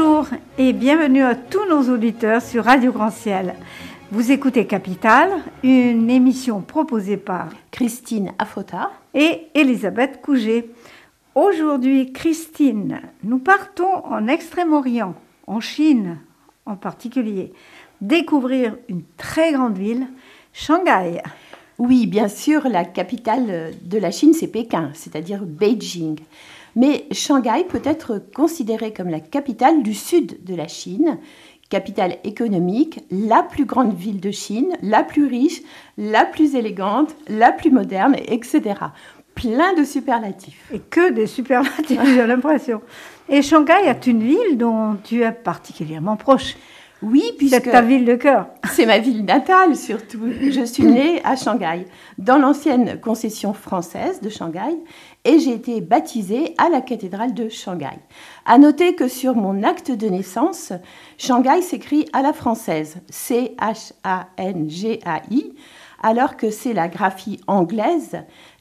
Bonjour et bienvenue à tous nos auditeurs sur Radio Grand Ciel. Vous écoutez Capitale, une émission proposée par Christine Afota et Elisabeth Couget. Aujourd'hui, Christine, nous partons en Extrême-Orient, en Chine en particulier, découvrir une très grande ville, Shanghai. Oui, bien sûr, la capitale de la Chine, c'est Pékin, c'est-à-dire Beijing. Mais Shanghai peut être considérée comme la capitale du sud de la Chine, capitale économique, la plus grande ville de Chine, la plus riche, la plus élégante, la plus moderne, etc. Plein de superlatifs. Et que des superlatifs, j'ai l'impression. Et Shanghai est une ville dont tu es particulièrement proche. Oui, puisque c'est ta ville de cœur. C'est ma ville natale surtout. Je suis née à Shanghai, dans l'ancienne concession française de Shanghai, et j'ai été baptisée à la cathédrale de Shanghai. À noter que sur mon acte de naissance, Shanghai s'écrit à la française, C-H-A-N-G-A-I, alors que c'est la graphie anglaise,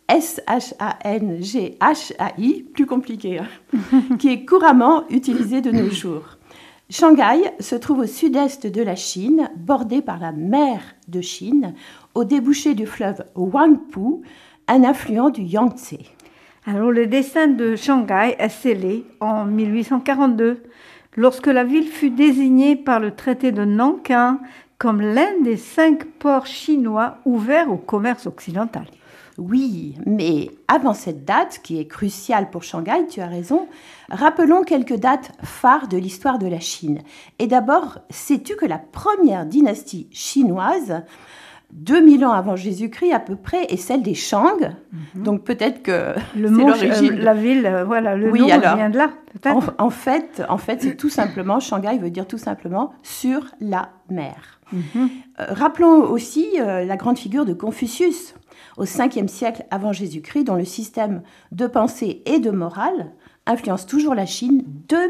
S-H-A-N-G-H-A-I, plus compliqué, qui est couramment utilisée de nos jours. Shanghai se trouve au sud-est de la Chine, bordé par la mer de Chine, au débouché du fleuve Huangpu, un affluent du Yangtze. Alors, le destin de Shanghai est scellé en 1842, lorsque la ville fut désignée par le traité de Nankin comme l'un des 5 ports chinois ouverts au commerce occidental. Oui, mais avant cette date, qui est cruciale pour Shanghai, tu as raison, rappelons quelques dates phares de l'histoire de la Chine. Et d'abord, sais-tu que la première dynastie chinoise, 2000 ans avant Jésus-Christ à peu près, est celle des Shang. Donc peut-être que le c'est mot, l'origine. La ville, voilà, le oui, nom alors, vient de là, peut-être. En fait, c'est tout simplement, Shanghai veut dire tout simplement sur la mer. Rappelons aussi la grande figure de Confucius, au 5e siècle avant Jésus-Christ, dont le système de pensée et de morale influence toujours la Chine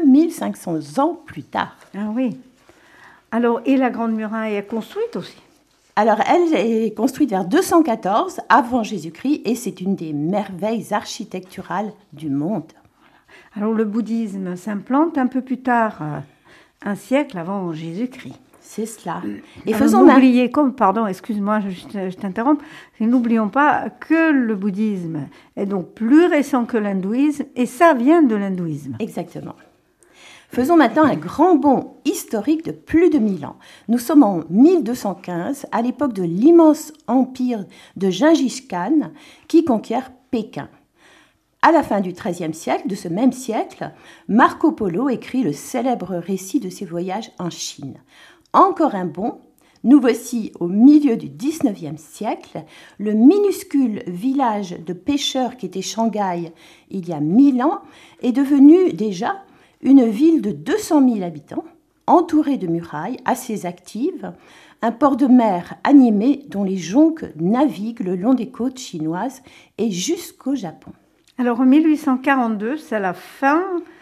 2500 ans plus tard. Ah oui. Alors, et la Grande Muraille est construite aussi? Alors, elle est construite vers 214 avant Jésus-Christ et c'est une des merveilles architecturales du monde. Alors, le bouddhisme s'implante un peu plus tard, un siècle avant Jésus-Christ. C'est cela. Et n'oubliez, pardon, excuse-moi, je t'interromps, n'oublions pas que le bouddhisme est donc plus récent que l'hindouisme et ça vient de l'hindouisme. Exactement. Faisons maintenant un grand bond historique de plus de 1000 ans. Nous sommes en 1215, à l'époque de l'immense empire de Gengis Khan qui conquiert Pékin. À la fin du XIIIe siècle, de ce même siècle, Marco Polo écrit le célèbre récit de ses voyages en Chine. Encore un bond, nous voici au milieu du XIXe siècle, le minuscule village de pêcheurs qui était Shanghai il y a 1000 ans est devenu déjà une ville de 200 000 habitants, entourée de murailles assez actives, un port de mer animé dont les jonques naviguent le long des côtes chinoises et jusqu'au Japon. Alors en 1842, c'est la fin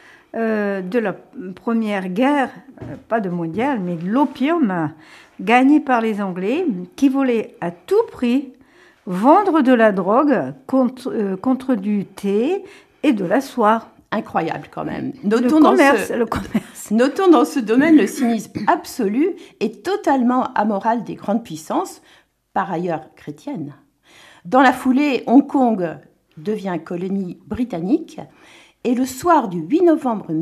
de la première guerre, pas de mondiale, mais de l'opium, gagnée par les Anglais, qui voulaient à tout prix vendre de la drogue contre du thé et de la soie. Incroyable quand même. Le commerce. Notons dans ce domaine le cynisme absolu et totalement amoral des grandes puissances, par ailleurs chrétiennes. Dans la foulée, Hong Kong devient colonie britannique. Et le soir du 8 novembre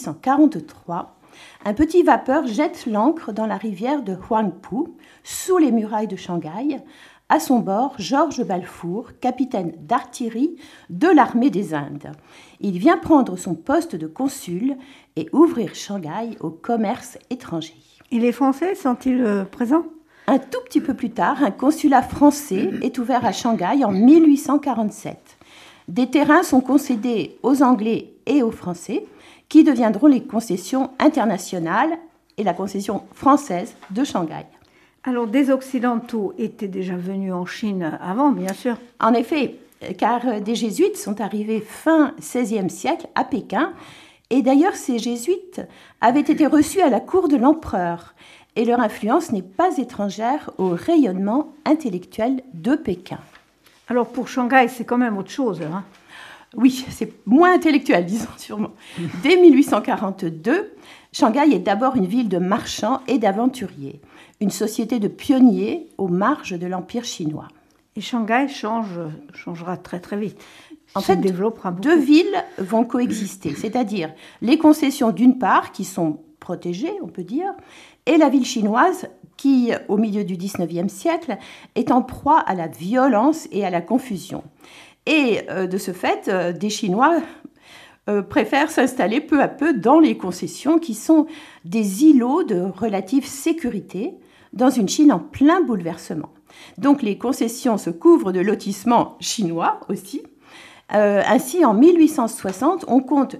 1843, un petit vapeur jette l'ancre dans la rivière de Huangpu, sous les murailles de Shanghai. À son bord, Georges Balfour, capitaine d'artillerie de l'armée des Indes. Il vient prendre son poste de consul et ouvrir Shanghai au commerce étranger. Et les Français sont-ils présents ? Un tout petit peu plus tard, un consulat français est ouvert à Shanghai en 1847. Des terrains sont concédés aux Anglais et aux Français, qui deviendront les concessions internationales et la concession française de Shanghai. Alors, des Occidentaux étaient déjà venus en Chine avant, bien sûr. En effet, car des jésuites sont arrivés fin XVIe siècle à Pékin, et d'ailleurs ces jésuites avaient été reçus à la cour de l'empereur, et leur influence n'est pas étrangère au rayonnement intellectuel de Pékin. Alors pour Shanghai, c'est quand même autre chose, hein ? Oui, c'est moins intellectuel, disons sûrement. Dès 1842, Shanghai est d'abord une ville de marchands et d'aventuriers, une société de pionniers aux marges de l'Empire chinois. Et Shanghai changera très très vite. En fait, développera beaucoup. Deux villes vont coexister, c'est-à-dire les concessions d'une part, qui sont protégées, on peut dire, et la ville chinoise qui, au milieu du XIXe siècle, est en proie à la violence et à la confusion. Et de ce fait, des Chinois préfèrent s'installer peu à peu dans les concessions qui sont des îlots de relative sécurité dans une Chine en plein bouleversement. Donc les concessions se couvrent de lotissements chinois aussi. Ainsi, en 1860, on compte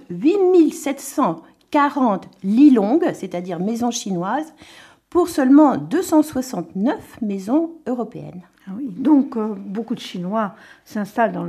8740 li longues, c'est-à-dire maisons chinoises, pour seulement 269 maisons européennes. Ah oui, donc beaucoup de Chinois s'installent dans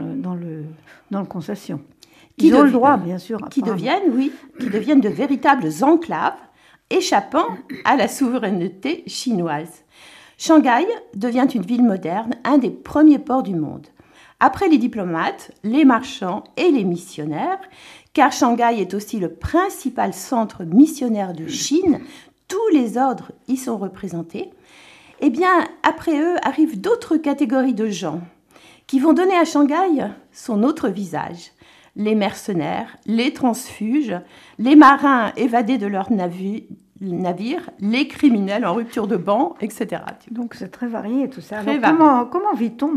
le concession. Ils ont le droit, bien sûr. Qui deviennent de véritables enclaves, échappant à la souveraineté chinoise. Shanghai devient une ville moderne, un des premiers ports du monde. Après les diplomates, les marchands et les missionnaires, car Shanghai est aussi le principal centre missionnaire de Chine, tous les ordres y sont représentés, eh bien, après eux arrivent d'autres catégories de gens qui vont donner à Shanghai son autre visage. Les mercenaires, les transfuges, les marins évadés de leurs navires, les criminels en rupture de ban, etc. Donc c'est très varié tout ça. Alors, comment vit-on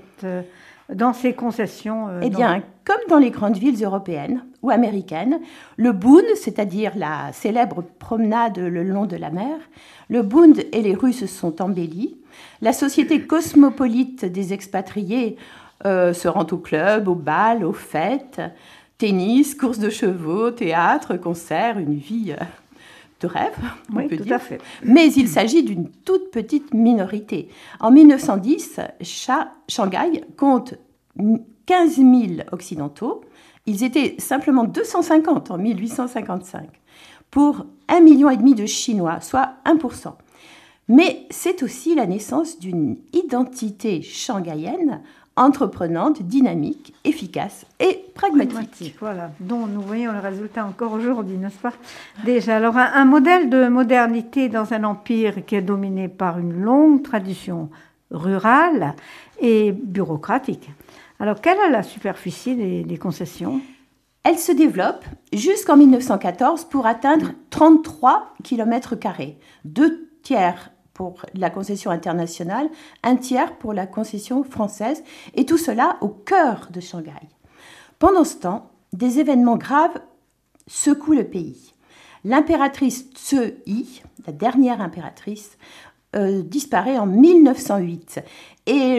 dans ces concessions Eh bien, comme dans les grandes villes européennes ou américaines, le Bund, c'est-à-dire la célèbre promenade le long de la mer, le Bund et les rues se sont embellis. La société cosmopolite des expatriés se rend au club, au bal, aux fêtes, tennis, courses de chevaux, théâtre, concerts, une vie de rêve, on peut tout dire. à fait. Mais il s'agit d'une toute petite minorité. En 1910, Shanghai compte 15 000 occidentaux. Ils étaient simplement 250 en 1855 pour 1,5 million de Chinois, soit 1%. Mais c'est aussi la naissance d'une identité shanghaïenne entreprenante, dynamique, efficace et pragmatique. Voilà, dont nous voyons le résultat encore aujourd'hui, n'est-ce pas? Déjà, alors un modèle de modernité dans un empire qui est dominé par une longue tradition rurale et bureaucratique. Alors, quelle est la superficie des concessions? Elle se développe jusqu'en 1914 pour atteindre 33 km², 2 tiers pour la concession internationale, 1 tiers pour la concession française, et tout cela au cœur de Shanghai. Pendant ce temps, des événements graves secouent le pays. L'impératrice Tse-Yi, la dernière impératrice, disparaît en 1908, et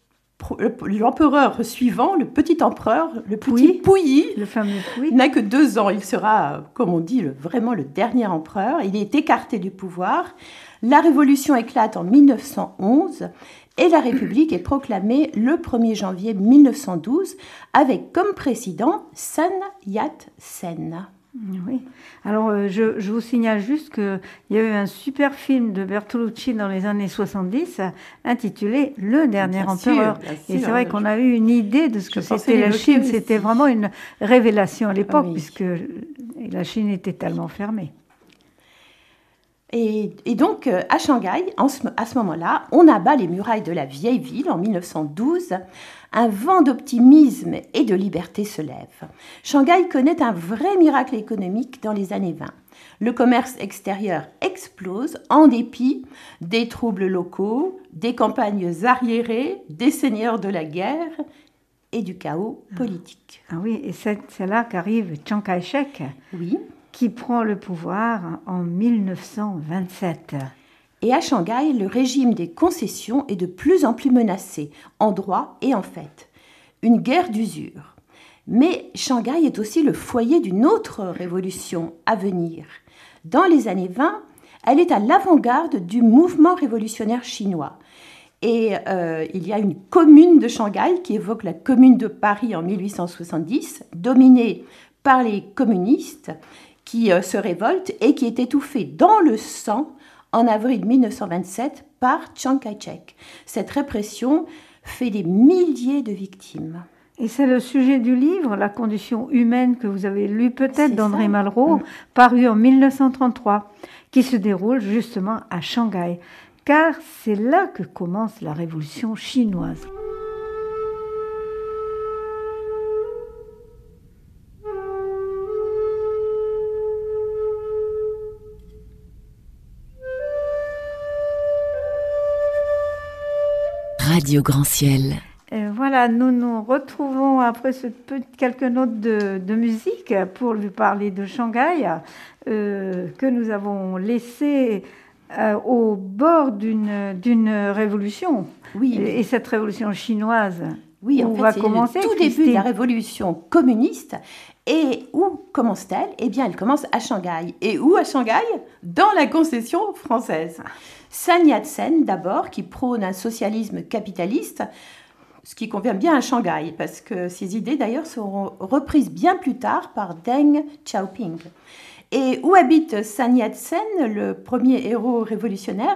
l'empereur suivant, le petit empereur, le petit Puyi, le fameux Puyi, n'a que 2 ans. Il sera, comme on dit, vraiment le dernier empereur. Il est écarté du pouvoir. La révolution éclate en 1911 et la République est proclamée le 1er janvier 1912 avec comme président Sun Yat-sen. Oui. Alors, je vous signale juste qu'il y a eu un super film de Bertolucci dans les années 70 intitulé Le Dernier Empereur. Et c'est vrai qu'on a eu une idée de ce que c'était la Chine. C'était vraiment une révélation à l'époque, puisque la Chine était tellement fermée. Et donc, à Shanghai, à ce moment-là, on abat les murailles de la vieille ville en 1912. Un vent d'optimisme et de liberté se lève. Shanghai connaît un vrai miracle économique dans les années 20. Le commerce extérieur explose en dépit des troubles locaux, des campagnes arriérées, des seigneurs de la guerre et du chaos politique. Ah oui, et c'est là qu'arrive Chiang Kai-shek. Oui. Qui prend le pouvoir en 1927. Et à Shanghai, le régime des concessions est de plus en plus menacé, en droit et en fait. Une guerre d'usure. Mais Shanghai est aussi le foyer d'une autre révolution à venir. Dans les années 20, elle est à l'avant-garde du mouvement révolutionnaire chinois. Et il y a une commune de Shanghai qui évoque la commune de Paris en 1870, dominée par les communistes, qui se révolte et qui est étouffée dans le sang en avril 1927 par Chiang Kai-shek. Cette répression fait des milliers de victimes. Et c'est le sujet du livre, La condition humaine, que vous avez lu peut-être C'est d'André ça. Malraux, paru en 1933, qui se déroule justement à Shanghai, car c'est là que commence la révolution chinoise. Radio Grand Ciel. Voilà, nous nous retrouvons après quelques notes de musique pour lui parler de Shanghai, que nous avons laissé au bord d'une révolution. Oui. Et cette révolution chinoise, Oui, en où fait, va c'est commencer, le tout début de Christine la révolution communiste. Et où commence-t-elle? Eh bien, elle commence à Shanghai. Et où à Shanghai? Dans la concession française. Sun Yat-sen, d'abord, qui prône un socialisme capitaliste, ce qui convient bien à Shanghai, parce que ces idées, d'ailleurs, seront reprises bien plus tard par Deng Xiaoping. Et où habite Sun Yat-sen, le premier héros révolutionnaire?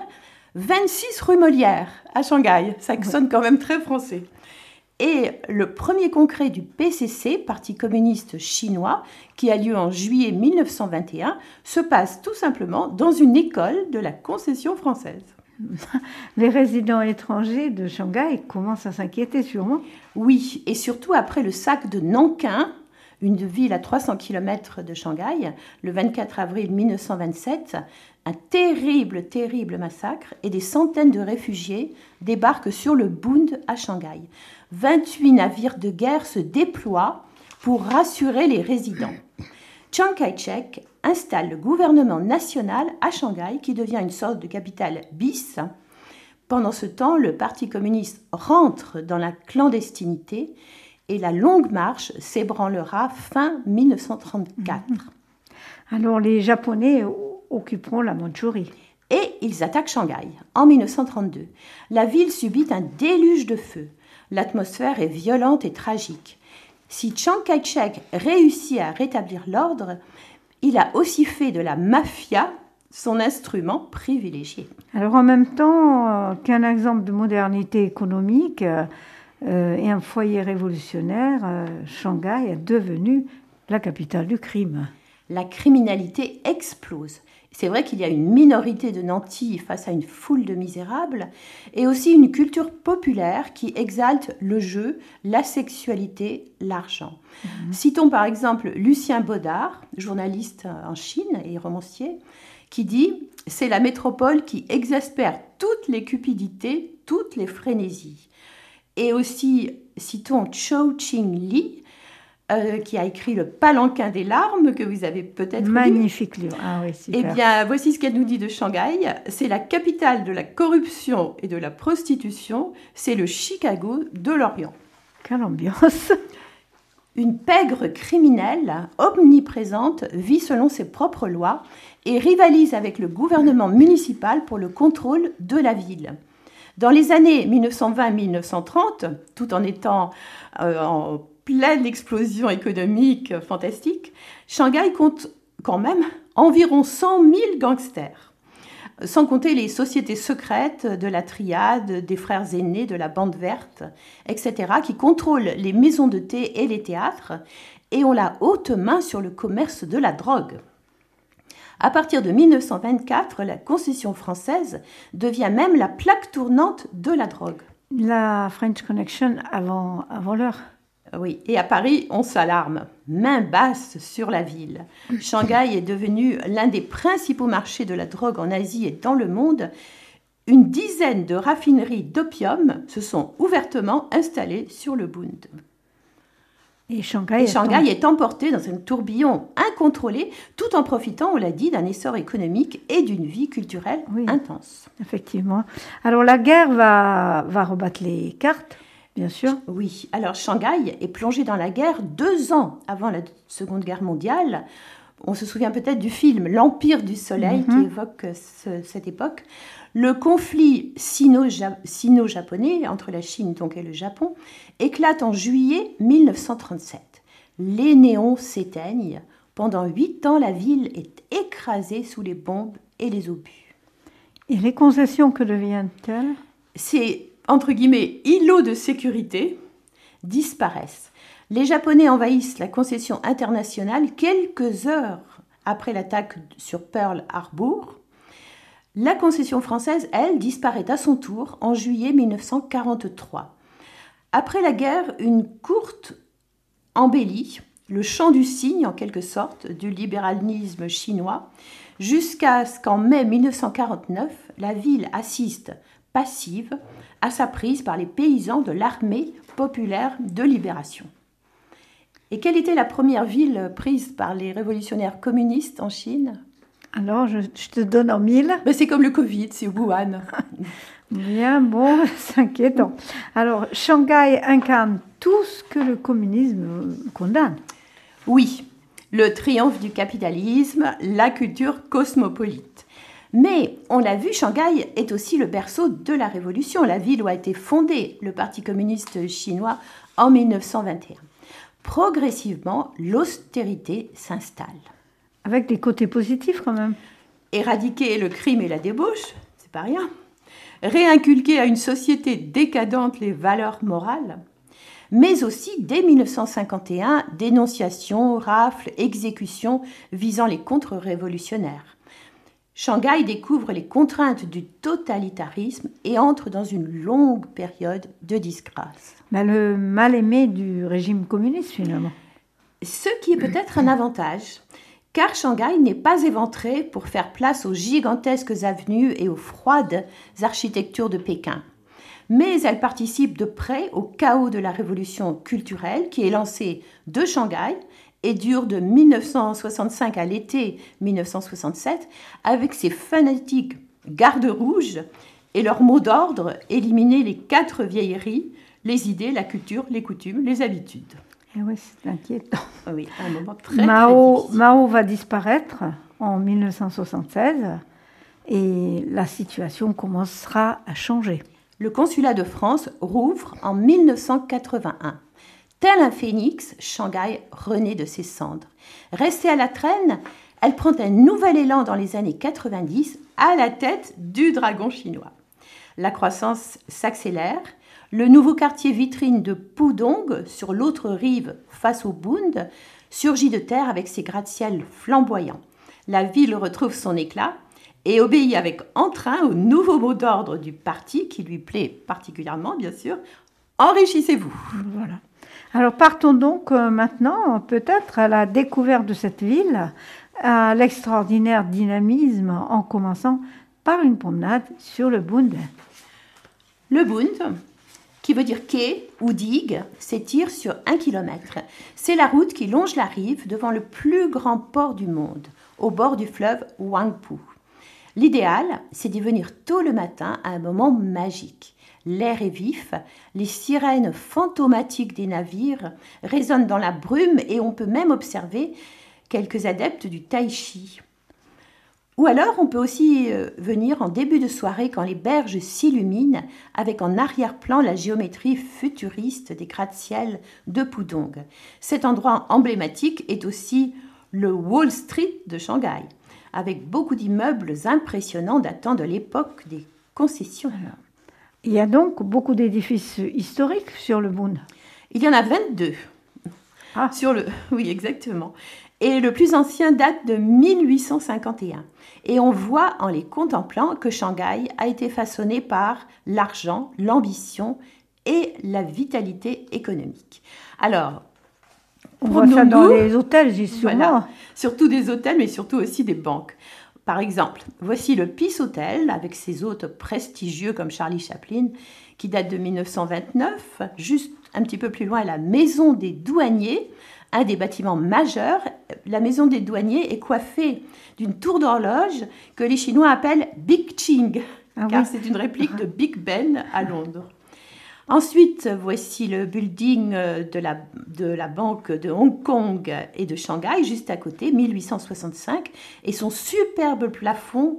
26 rue Molière, à Shanghai. Ça sonne quand même très français. Et le premier congrès du PCC, Parti communiste chinois, qui a lieu en juillet 1921, se passe tout simplement dans une école de la concession française. les résidents étrangers de Shanghai commencent à s'inquiéter sûrement. Oui, et surtout après le sac de Nankin, une ville à 300 km de Shanghai, le 24 avril 1927, un terrible, terrible massacre et des centaines de réfugiés débarquent sur le Bund à Shanghai. 28 navires de guerre se déploient pour rassurer les résidents. Chiang Kai-shek installe le gouvernement national à Shanghai, qui devient une sorte de capitale bis. Pendant ce temps, le Parti communiste rentre dans la clandestinité et la longue marche s'ébranlera fin 1934. Alors les Japonais occuperont la Mandchourie. Et ils attaquent Shanghai en 1932. La ville subit un déluge de feu. L'atmosphère est violente et tragique. Si Chiang Kai-shek réussit à rétablir l'ordre, il a aussi fait de la mafia son instrument privilégié. Alors en même temps qu'un exemple de modernité économique et un foyer révolutionnaire, Shanghai est devenu la capitale du crime. La criminalité explose. C'est vrai qu'il y a une minorité de nantis face à une foule de misérables et aussi une culture populaire qui exalte le jeu, la sexualité, l'argent. Citons par exemple Lucien Baudard, journaliste en Chine et romancier, qui dit « C'est la métropole qui exaspère toutes les cupidités, toutes les frénésies ». Et aussi, citons Zhou Qinli, qui a écrit Le Palanquin des larmes, que vous avez peut-être lu. Magnifique livre. Ah oui, super. Eh bien, voici ce qu'elle nous dit de Shanghai. C'est la capitale de la corruption et de la prostitution. C'est le Chicago de l'Orient. Quelle ambiance! Une pègre criminelle omniprésente vit selon ses propres lois et rivalise avec le gouvernement municipal pour le contrôle de la ville. Dans les années 1920-1930, tout en étant en pleine explosion économique fantastique, Shanghai compte quand même environ 100 000 gangsters, sans compter les sociétés secrètes de la triade, des frères aînés, de la bande verte, etc., qui contrôlent les maisons de thé et les théâtres et ont la haute main sur le commerce de la drogue. À partir de 1924, la concession française devient même la plaque tournante de la drogue. La French Connection avant l'heure. Oui, et à Paris, on s'alarme. Main basse sur la ville. Shanghai est devenu l'un des principaux marchés de la drogue en Asie et dans le monde. Une dizaine de raffineries d'opium se sont ouvertement installées sur le Bund. Et Shanghai est emporté dans un tourbillon incontrôlé, tout en profitant, on l'a dit, d'un essor économique et d'une vie culturelle intense. Effectivement. Alors la guerre va rebattre les cartes. Bien sûr. Oui, alors Shanghai est plongé dans la guerre 2 ans avant la Seconde Guerre mondiale. On se souvient peut-être du film L'Empire du Soleil qui évoque cette époque. Le conflit sino-japonais entre la Chine donc, et le Japon éclate en juillet 1937. Les néons s'éteignent. Pendant 8 ans, la ville est écrasée sous les bombes et les obus. Et les concessions, que deviennent-elles ? C'est entre guillemets, îlot de sécurité. disparaissent. Les Japonais envahissent la concession internationale quelques heures après l'attaque sur Pearl Harbor. La concession française, elle, disparaît à son tour en juillet 1943. Après la guerre, une courte embellie, le chant du cygne en quelque sorte, du libéralisme chinois, jusqu'à ce qu'en mai 1949, la ville assiste, passive, à sa prise par les paysans de l'armée populaire de libération. Et quelle était la première ville prise par les révolutionnaires communistes en Chine ? Alors, je te donne en mille. Ben, c'est comme le Covid, c'est Wuhan. Bien, bon, c'est inquiétant. Alors, Shanghai incarne tout ce que le communisme condamne. Oui, le triomphe du capitalisme, la culture cosmopolite. Mais, on l'a vu, Shanghai est aussi le berceau de la révolution, la ville où a été fondé le Parti communiste chinois en 1921. Progressivement, l'austérité s'installe. Avec des côtés positifs quand même. Éradiquer le crime et la débauche, c'est pas rien. Réinculquer à une société décadente les valeurs morales. Mais aussi, dès 1951, dénonciations, rafles, exécutions visant les contre-révolutionnaires. Shanghai découvre les contraintes du totalitarisme et entre dans une longue période de disgrâce. Le mal-aimé du régime communiste, finalement. Ce qui est peut-être un avantage, car Shanghai n'est pas éventré pour faire place aux gigantesques avenues et aux froides architectures de Pékin. Mais elle participe de près au chaos de la révolution culturelle qui est lancée de Shanghai et dure de 1965 à l'été 1967 avec ses fanatiques gardes rouges et leur mot d'ordre « éliminer les 4 vieilleries, les idées, la culture, les coutumes, les habitudes ». Et oui, c'est inquiétant. Oui, un moment très Mao difficile. Mao va disparaître en 1976 et la situation commencera à changer. Le consulat de France rouvre en 1981. Tel un phénix, Shanghai renaît de ses cendres. Restée à la traîne, elle prend un nouvel élan dans les années 90 à la tête du dragon chinois. La croissance s'accélère. Le nouveau quartier vitrine de Pudong, sur l'autre rive face au Bund, surgit de terre avec ses gratte-ciels flamboyants. La ville retrouve son éclat et obéit avec entrain au nouveau mot d'ordre du parti qui lui plaît particulièrement, bien sûr. Enrichissez-vous. Voilà. Alors partons donc maintenant peut-être à la découverte de cette ville, à l'extraordinaire dynamisme en commençant par une promenade sur le Bund. Le Bund, qui veut dire quai ou digue, s'étire sur 1 kilomètre. C'est la route qui longe la rive devant le plus grand port du monde, au bord du fleuve Huangpu. L'idéal, c'est d'y venir tôt le matin à un moment magique. L'air est vif, les sirènes fantomatiques des navires résonnent dans la brume et on peut même observer quelques adeptes du tai chi. Ou alors on peut aussi venir en début de soirée quand les berges s'illuminent avec en arrière-plan la géométrie futuriste des gratte-ciels de Pudong. Cet endroit emblématique est aussi le Wall Street de Shanghai, avec beaucoup d'immeubles impressionnants datant de l'époque des concessions. Il y a donc beaucoup d'édifices historiques sur le Bund. Il y en a 22. Ah. Oui, exactement. Et le plus ancien date de 1851. Et on voit en les contemplant que Shanghai a été façonné par l'argent, l'ambition et la vitalité économique. Alors, on voit ça dans les hôtels, j'y suis sûrement. Voilà, surtout des hôtels, mais surtout aussi des banques. Par exemple, voici le Peace Hotel, avec ses hôtes prestigieux comme Charlie Chaplin, qui date de 1929. Juste un petit peu plus loin, la Maison des Douaniers, un des bâtiments majeurs. La Maison des Douaniers est coiffée d'une tour d'horloge que les Chinois appellent Big Ching, car c'est une réplique de Big Ben à Londres. Ensuite, voici le building de la Banque de Hong Kong et de Shanghai, juste à côté, 1865, et son superbe plafond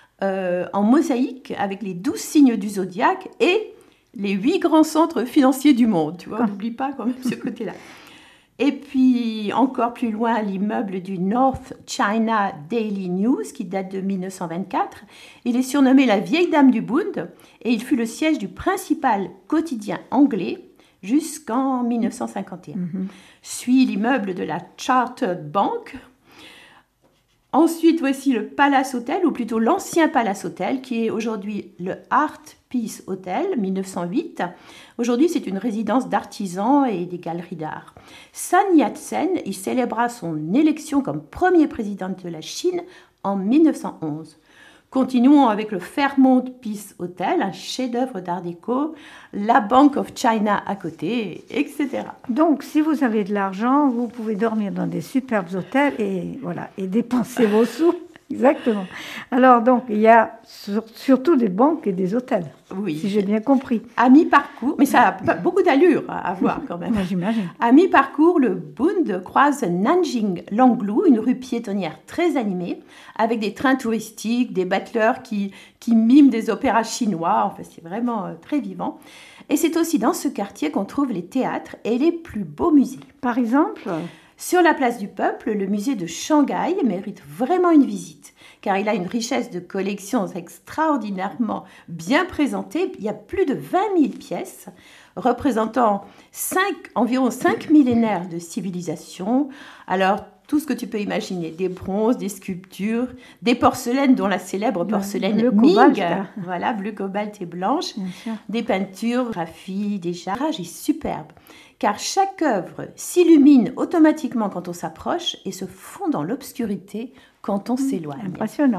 en mosaïque avec les 12 signes du zodiaque et les 8 grands centres financiers du monde. Tu vois, on n'oublie pas quand même ce côté-là. Et puis, encore plus loin, l'immeuble du North China Daily News, qui date de 1924. Il est surnommé la vieille dame du Bund et il fut le siège du principal quotidien anglais, jusqu'en 1951. Suit l'immeuble de la Chartered Bank. Ensuite, voici le Palace Hotel, ou plutôt l'ancien Palace Hotel, qui est aujourd'hui le Art Peace Hotel, 1908. Aujourd'hui, c'est une résidence d'artisans et des galeries d'art. Sun Yat-sen, il célébra son élection comme premier président de la Chine en 1911. Continuons avec le Fairmont Peace Hotel, un chef-d'œuvre d'art déco, la Bank of China à côté, etc. Donc, si vous avez de l'argent, vous pouvez dormir dans des superbes hôtels et voilà, et dépenser vos sous. Exactement. Alors, donc, il y a surtout des banques et des hôtels, Oui. si j'ai bien compris. À mi-parcours, mais ça a beaucoup d'allure à voir quand même. Moi, j'imagine. À mi-parcours, le Bund croise Nanjing-Langlou, une rue piétonnière très animée, avec des trains touristiques, des battleurs qui miment des opéras chinois. Enfin, c'est vraiment très vivant. Et c'est aussi dans ce quartier qu'on trouve les théâtres et les plus beaux musées. Par exemple, Sur la place du Peuple, le musée de Shanghai mérite vraiment une visite, car il a une richesse de collections extraordinairement bien présentée. Il y a plus de 20 000 pièces représentant environ 5 millénaires de civilisation. Alors, tout ce que tu peux imaginer, des bronzes, des sculptures, des porcelaines, dont la célèbre porcelaine bleu Ming, cobalt. voilà, bleu cobalt et blanche, Bien sûr. des peintures, graphies, des jarrages est superbe, car chaque œuvre s'illumine automatiquement quand on s'approche et se fond dans l'obscurité quand on s'éloigne. Impressionnant.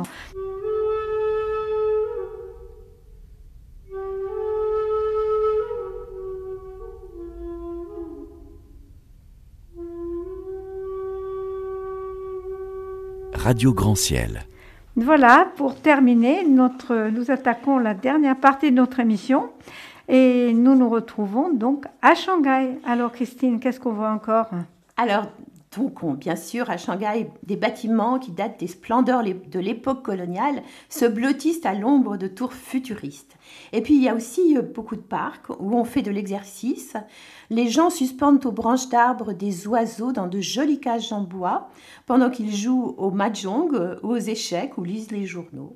Radio Grand Ciel. Voilà, pour terminer, nous attaquons la dernière partie de notre émission et nous nous retrouvons donc à Shanghai. Alors Christine, qu'est-ce qu'on voit encore? Alors, donc, bien sûr, à Shanghai, des bâtiments qui datent des splendeurs de l'époque coloniale se blottissent à l'ombre de tours futuristes. Et puis, il y a aussi beaucoup de parcs où on fait de l'exercice. Les gens suspendent aux branches d'arbres des oiseaux dans de jolies cages en bois pendant qu'ils jouent au mahjong ou aux échecs ou lisent les journaux.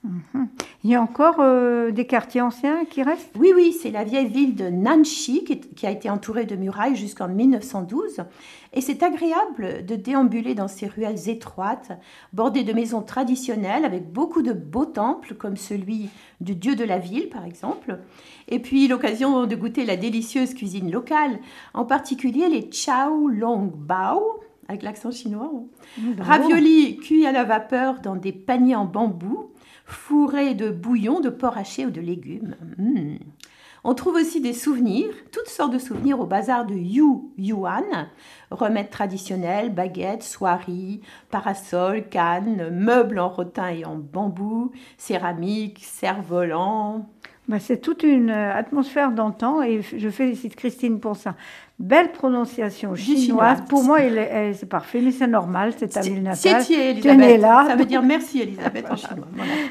Il y a encore des quartiers anciens qui restent? Oui, c'est la vieille ville de Nanxi qui a été entourée de murailles jusqu'en 1912. Et c'est agréable de déambuler dans ces ruelles étroites, bordées de maisons traditionnelles avec beaucoup de beaux temples, comme celui du dieu de la ville, par exemple. Et puis l'occasion de goûter la délicieuse cuisine locale, en particulier les Chao Long Bao, avec l'accent chinois. Raviolis cuits à la vapeur dans des paniers en bambou, fourrés de bouillon, de porc haché ou de légumes. On trouve aussi des souvenirs, toutes sortes de souvenirs au bazar de Yuan, remèdes traditionnels, baguettes, soieries, parasols, cannes, meubles en rotin et en bambou, céramique, cerfs-volants. C'est toute une atmosphère d'antan et je félicite Christine pour ça. Belle prononciation chinoise. Pour moi, c'est parfait, mais c'est normal, c'est ta ville natale. C'est Elisabeth. Là. Ça veut dire merci Elisabeth en chinois.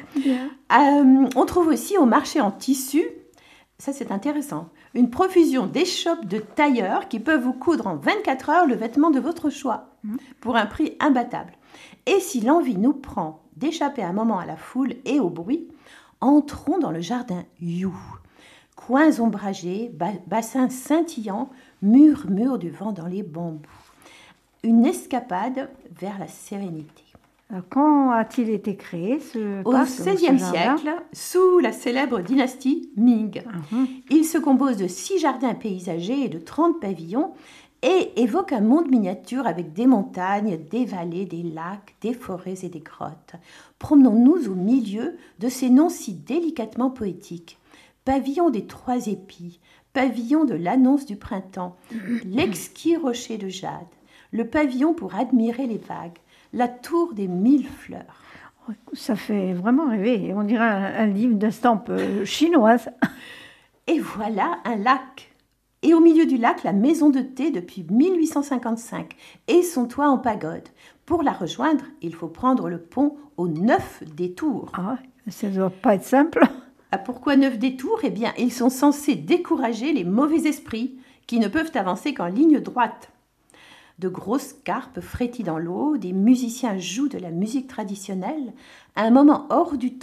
Voilà. On trouve aussi au marché en tissu, ça c'est intéressant, une profusion d'échoppes de tailleurs qui peuvent vous coudre en 24 heures le vêtement de votre choix pour un prix imbattable. Et si l'envie nous prend d'échapper un moment à la foule et au bruit, entrons dans le jardin You. Coins ombragés, bassins scintillants, murmure du vent dans les bambous. Une escapade vers la sérénité. Alors, quand a-t-il été créé ce Au parc, XVIe siècle, sous la célèbre dynastie Ming. Il se compose de 6 jardins paysagers et de 30 pavillons et évoque un monde miniature avec des montagnes, des vallées, des lacs, des forêts et des grottes. Promenons-nous au milieu de ces noms si délicatement poétiques. Pavillon des 3 épis, pavillon de l'annonce du printemps, l'exquis rocher de jade, le pavillon pour admirer les vagues, la tour des 1000 fleurs. Ça fait vraiment rêver. On dirait un livre d'estampes chinoises. Et voilà un lac. Et au milieu du lac, la maison de thé depuis 1855 et son toit en pagode. Pour la rejoindre, il faut prendre le pont aux 9 détours. Ah, ça ne doit pas être simple. Pourquoi 9 détours? Eh bien, ils sont censés décourager les mauvais esprits qui ne peuvent avancer qu'en ligne droite. De grosses carpes frétillent dans l'eau, des musiciens jouent de la musique traditionnelle, un moment hors du temps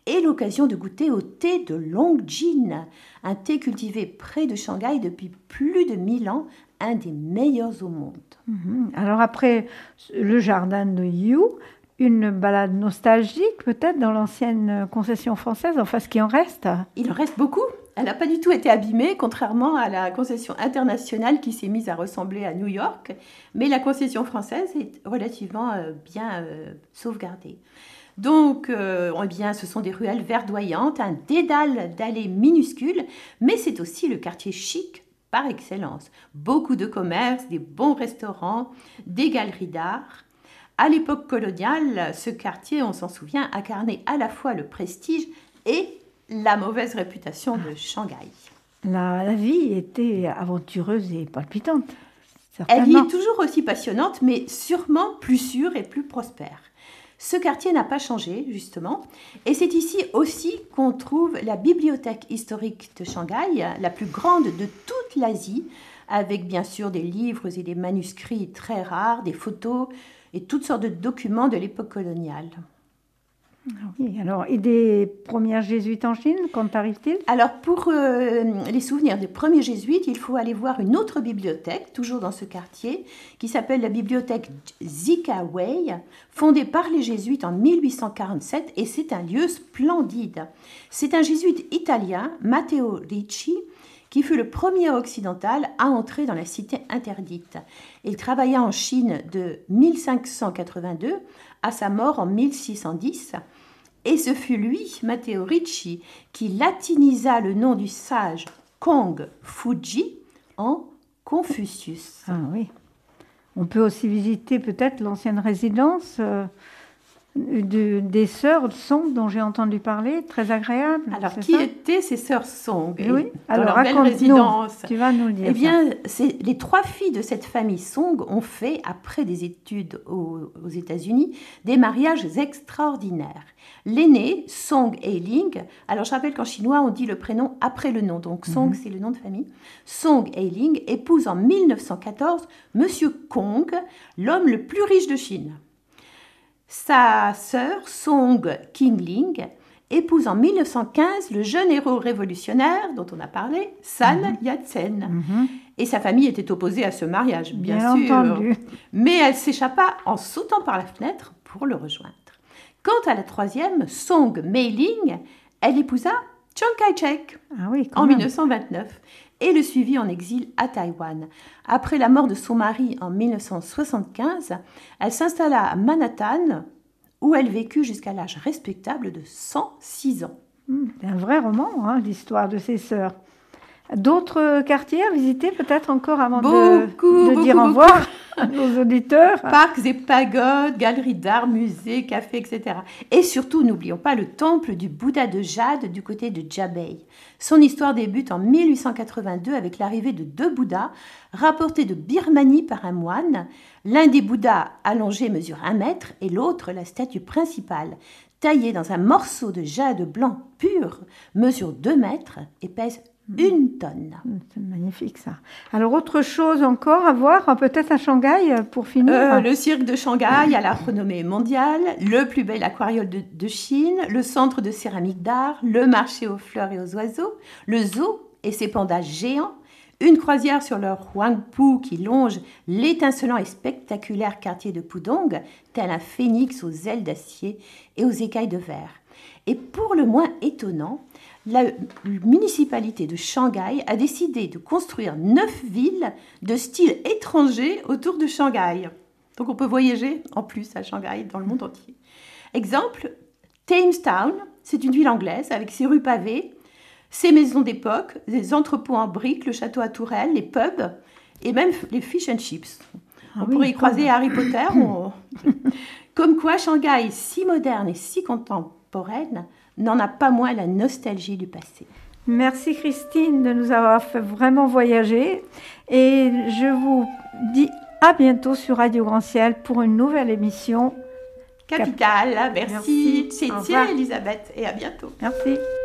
et l'occasion de goûter au thé de Longjin, un thé cultivé près de Shanghai depuis plus de 1000 ans, un des meilleurs au monde. Alors après le jardin de You, une balade nostalgique peut-être dans l'ancienne concession française, enfin ce qui en reste. Il en reste beaucoup. Elle n'a pas du tout été abîmée, contrairement à la concession internationale qui s'est mise à ressembler à New York. Mais la concession française est relativement bien sauvegardée. Donc, eh bien, ce sont des ruelles verdoyantes, un dédale d'allées minuscules, mais c'est aussi le quartier chic par excellence. Beaucoup de commerces, des bons restaurants, des galeries d'art. À l'époque coloniale, ce quartier, on s'en souvient, incarnait à la fois le prestige et la mauvaise réputation de Shanghai. La vie était aventureuse et palpitante, Elle y certainement. est toujours aussi passionnante, mais sûrement plus sûre et plus prospère. Ce quartier n'a pas changé, justement, et c'est ici aussi qu'on trouve la bibliothèque historique de Shanghai, la plus grande de toute l'Asie, avec bien sûr des livres et des manuscrits très rares, des photos et toutes sortes de documents de l'époque coloniale. Oui, alors, et des premières jésuites en Chine, quand arrive-t-il? Alors, pour les souvenirs des premiers jésuites, il faut aller voir une autre bibliothèque, toujours dans ce quartier, qui s'appelle la bibliothèque Zikawei, fondée par les jésuites en 1847, et c'est un lieu splendide. C'est un jésuite italien, Matteo Ricci, qui fut le premier occidental à entrer dans la cité interdite. Il travailla en Chine de 1582 à sa mort en 1610, et ce fut lui, Matteo Ricci, qui latinisa le nom du sage Kong Fuji en Confucius. Ah oui. On peut aussi visiter peut-être l'ancienne résidence des sœurs Song dont j'ai entendu parler, très agréable. Alors, c'est qui ça étaient ces sœurs Song Oui, dans alors leur belle raconte-nous, résidence? tu vas nous le dire. Eh bien, les 3 filles de cette famille Song ont fait, après des études aux États-Unis, des mariages extraordinaires. L'aînée, Song Eiling, alors je rappelle qu'en chinois, on dit le prénom après le nom, donc Song, c'est le nom de famille. Song Eiling épouse en 1914 Monsieur Kong, l'homme le plus riche de Chine. Sa sœur, Song Qingling, épouse en 1915 le jeune héros révolutionnaire dont on a parlé, Sun Yat-sen. Et sa famille était opposée à ce mariage, bien sûr. Entendu. Mais elle s'échappa en sautant par la fenêtre pour le rejoindre. Quant à la troisième, Song Meiling, elle épousa Chiang Kai-shek Ah oui, quand en même. 1929 et le suivit en exil à Taïwan. Après la mort de son mari en 1975, elle s'installa à Manhattan où elle vécut jusqu'à l'âge respectable de 106 ans. C'est un vrai roman, hein, l'histoire de ces sœurs. D'autres quartiers à visiter peut-être encore avant de dire au revoir à nos auditeurs? Parcs et pagodes, galeries d'art, musées, cafés, etc. Et surtout, n'oublions pas le temple du Bouddha de Jade du côté de Jabei. Son histoire débute en 1882 avec l'arrivée de 2 Bouddhas rapportés de Birmanie par un moine. L'un des Bouddhas allongés mesure 1 mètre et l'autre, la statue principale, taillée dans un morceau de jade blanc pur, mesure 2 mètres et pèse 1 tonne. C'est magnifique ça. Alors autre chose encore à voir, peut-être à Shanghai pour finir. Le cirque de Shanghai à la renommée mondiale, le plus bel aquarium de Chine, le centre de céramique d'art, le marché aux fleurs et aux oiseaux, le zoo et ses pandas géants, une croisière sur le Huangpu qui longe l'étincelant et spectaculaire quartier de Pudong, tel un phénix aux ailes d'acier et aux écailles de verre. Et pour le moins étonnant, la municipalité de Shanghai a décidé de construire 9 villes de style étranger autour de Shanghai. Donc on peut voyager en plus à Shanghai dans le monde entier. Exemple, Thames Town, c'est une ville anglaise avec ses rues pavées, ses maisons d'époque, des entrepôts en briques, le château à tourelles, les pubs et même les fish and chips. On pourrait y croiser Harry Potter. Comme quoi Shanghai, si moderne et si contemporaine, n'en a pas moins la nostalgie du passé. Merci Christine de nous avoir fait vraiment voyager et je vous dis à bientôt sur Radio Grand Ciel pour une nouvelle émission. Capitale, merci. Merci. C'est Elisabeth et à bientôt. Merci.